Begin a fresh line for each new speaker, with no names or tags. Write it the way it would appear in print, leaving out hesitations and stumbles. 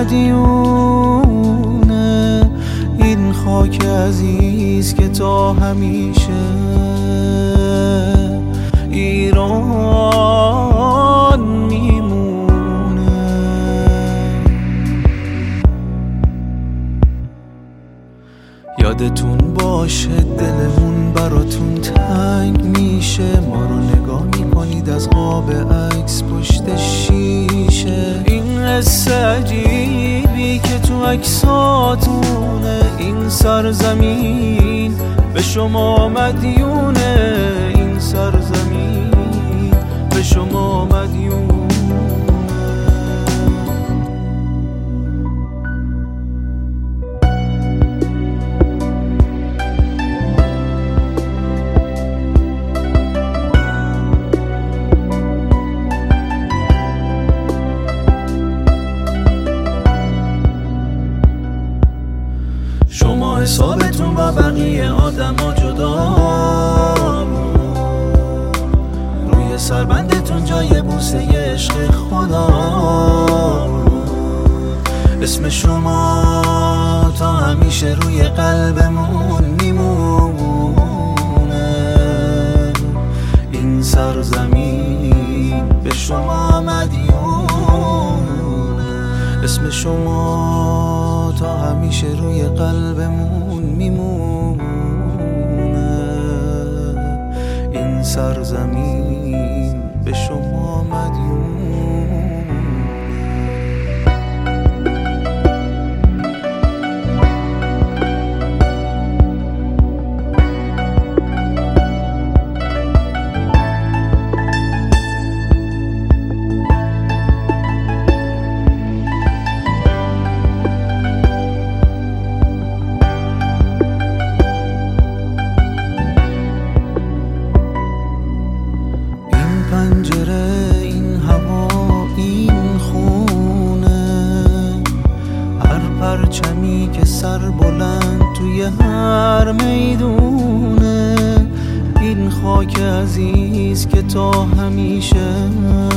مدیونه این خاک عزیز که تا همیشه ایران میمونه. یادتون باشه دلمون براتون تنگ میشه، ما رو نگاه میکنید از قاب عکس پشت شیشه. این قصه عجیبی که تو عکساتونه، این سرزمین به شما مدیونه، این سرزمین به شما مدیونه. شما حسابتون با بقیه آدم ها جدا، روی سربندتون جای بوسه عشق خدا. اسم شما تا همیشه روی قلبمون میمونه، این سرزمین به شما مدیونه. اسم شما تا همیشه روی قلبمون میمونه، این سرزمین به شما مدیونه. پنجره، این هوا، این خونه، هر پرچمی که سر بلند توی هر میدونه، این خاک عزیز که تا همیشه